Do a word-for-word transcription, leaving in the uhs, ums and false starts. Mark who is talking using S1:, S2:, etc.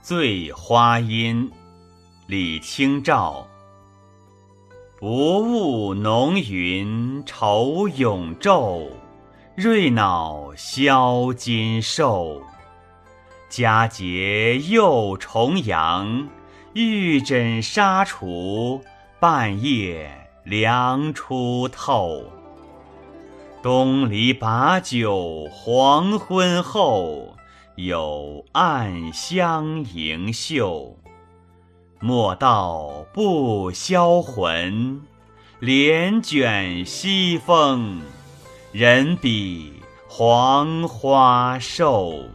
S1: 醉花阴，李清照。不务浓云愁永昼，瑞脑销金兽。佳节又重阳，玉枕纱厨，半夜凉初透。东篱把酒黄昏后，有暗香盈袖。莫道不销魂，帘卷西风，人比黄花瘦。